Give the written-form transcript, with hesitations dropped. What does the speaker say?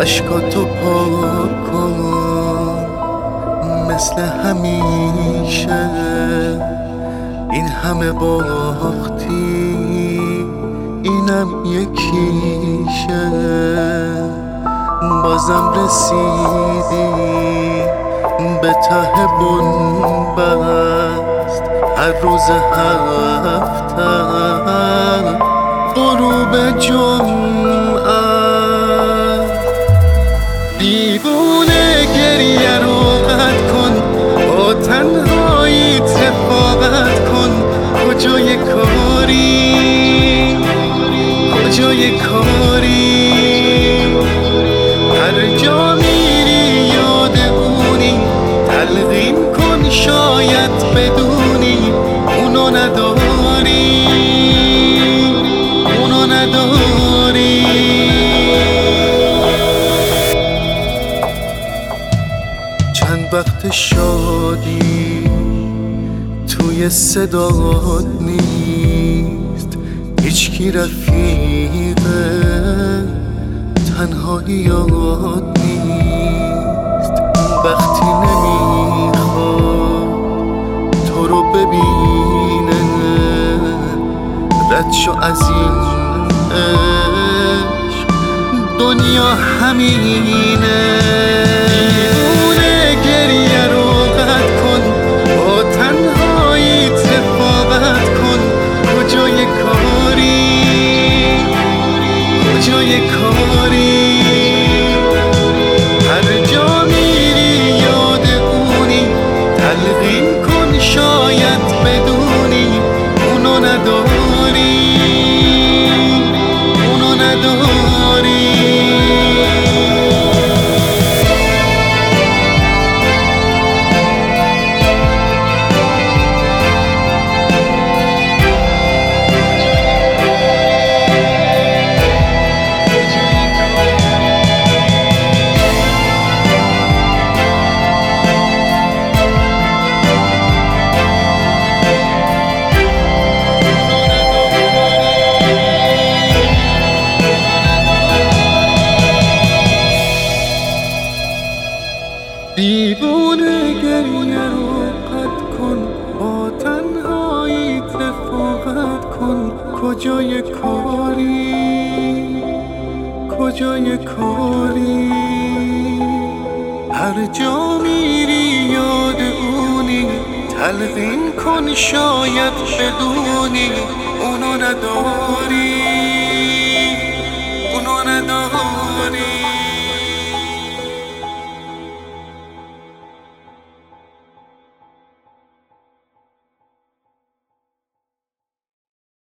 اشکاتو پاک کن مثل همیشه. این همه باختی اینم یکیشه. بازم رسیدی به ته بنبست. هر روز هفته غروب جمعه دیوونه گریه رو قطع کن. با تنهایی رفاقت کن. کجای کاری کجای کاری. هر جا میری یاد اونی. تلقین کن شاید بدونی اونو نداری اونو نداری. چند وقت شادی توی صدات نیست. هیچکی رفیقه تنهایی یاد نیست. وقتی نمیخواد تو رو ببینه رد شو از این عشق. دنیا همینه. دیوونه گریه رو قطع کن. با تنهایی رفاقت کن. کجای کاری کجای کاری. هر جا میری یاد اونی. تلقین کن شاید بدونی اونو نداری اونو نداری. دیوونه گریه رو قطع کن. با تنهایی رفاقت کن. کجای کاری کجای کاری. هر جا میری یاد اونی. تلقین کن شاید بدونی اونو نداری